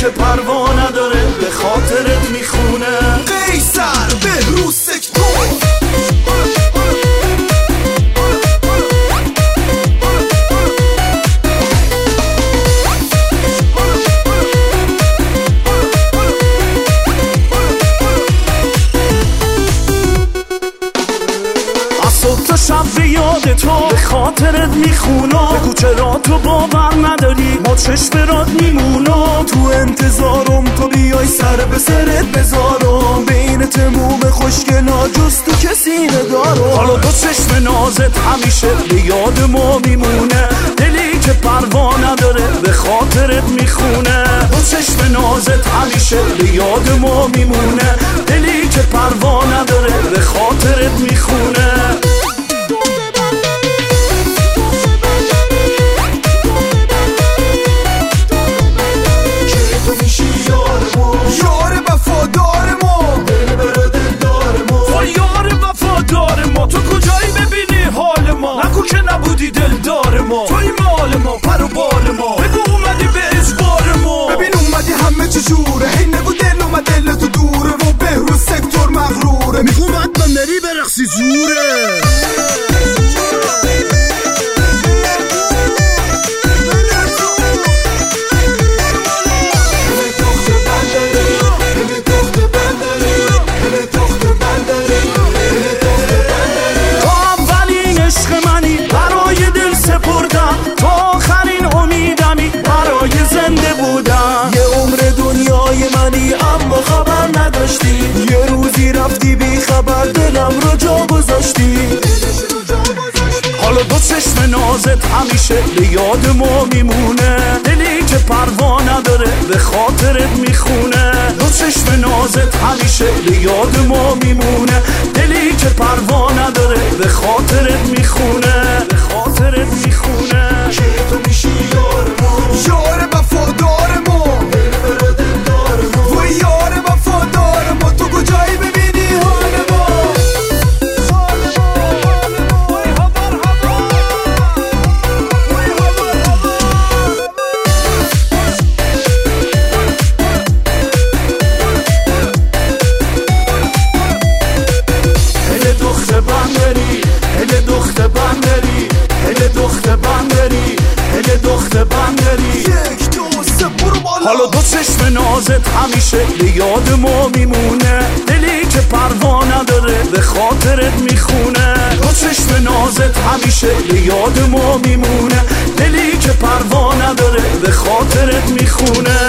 که پروا نداره به خاطرت میخونه. قیصر بهروز سکتور تا شب به یاد تو به خاطرت میخونم. بگو چرا تو باور نداری ما چشم رات میمونم. تو انتظارم تو بیای سر به سرت بذارم. بین تموم خوشگلا جز تو کسی ندارم. حالا دو چشم نازت همیشه به یاد ما میمونه. دلی که پروا نداره به خاطرت میخونه. دو چشم نازت همیشه به یاد ما میمونه. دلی که پروا نداره به خاطرت میخونه. دلدار ما توی مال ما پر و بال ما. بگو اومدی به اجبار ما. ببین اومدی همه چی جوره. هی نگو دل اومد دل تو دوره و بهروز سکتور مغروره. میگو حتما نری برقصی زوره. اما خبر نداشتی یه روزی رفتی بی خبر دلم رو جا گذاشتی. حالا دو چشم نازت همیشه به یاد ما میمونه. دلی که پروا نداره به خاطرت میخونه. دو چشم نازت همیشه به یاد ما میمونه. دلی که پروا نداره به خاطرت میخونه. به خاطرت میخونه. که تو میشی یار ما. یار وفادار ما. حالا دو چشم نازت همیشه به یاد ما میمونه. دلی که پروا نداره به خاطرت میخونه. دو چشم نازت همیشه به یاد ما میمونه. دلی که پروا نداره به خاطرت میخونه.